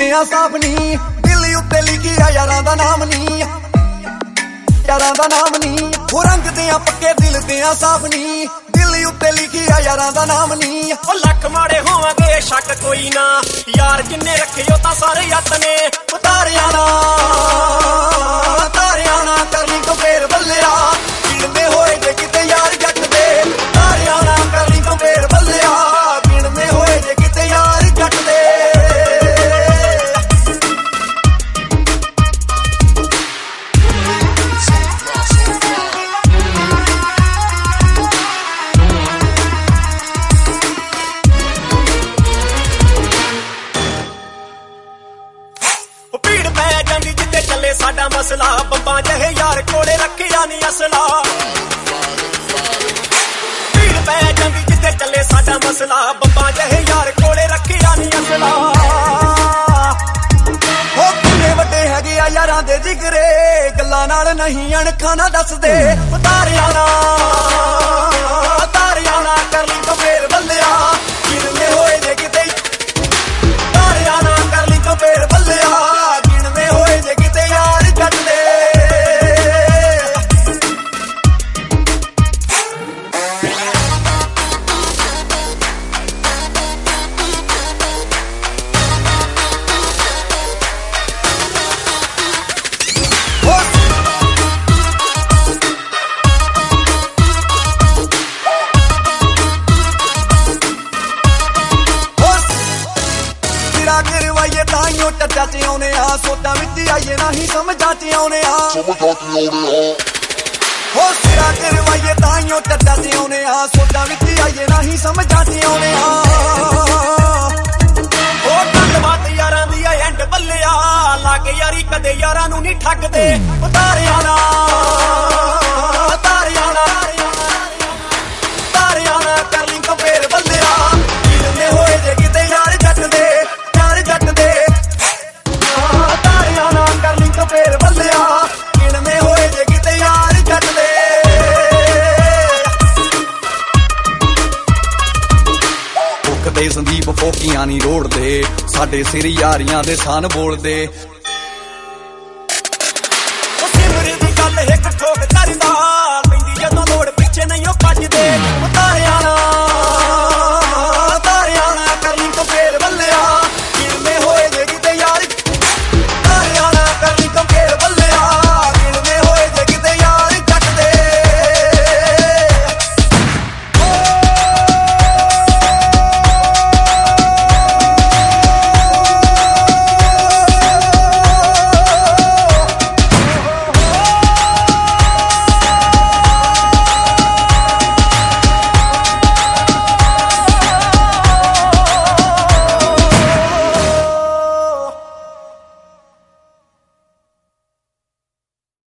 दिलते आ साफ नी दिल उत्ते लिखिया यारां दा नाम नी यारां दा नाम नी वो रंग दे पक्के दिल ते आ साफ नी दिल उत्ते लिखिया यारां दा नाम नी ओ लख माड़े होवांगे शक कोई ना यार जिन्ने रखे हो तां सारे यत ने तारियां ना करनी तो फेर बल्लिया गिणदे होए जे किते यार जट दे तारियां ना करनी तो फेर बल्लिया गिणदे होए जे किते यार जट दे साडा मसला बंबा जहे यार कोले रखिया नी असला भीड़ पै जांदी जिथे चले साडा मसला बंबा जहे यार कोले रखिया नी असला ओ किन्ने वड्डे हैगे आ यारां दे जिगरे गल्लां नाल नहीं अणखां ना दसदे तारियां ना कर ली तो फेर बल्लिया गिणदे होए जे किते तारियां ना कर ली तो फेर बल्लिया गिणदे होए जे किते यार जट दे चर्चा च आने आ सोटा विच आइए नहीं समझा च आने आ हो सिरा करवाइए ताइयों चर्चा च आने आ सोटा विच आइए नहीं समझा च आने आ ओ गलबात यारां दी एंड बल्लिया लागे यारी कदे यारां नू नहीं ठगदे तारियां ना कर ली तो फेर बल्लिया गिणदे होए जे किते यार जट दे फेर बल्लिया गिणदे होए जे किते यार जट दे फुकदे संदीप फोकियां नी रोड़दे साडे सिर यारियां दे सन बोलदे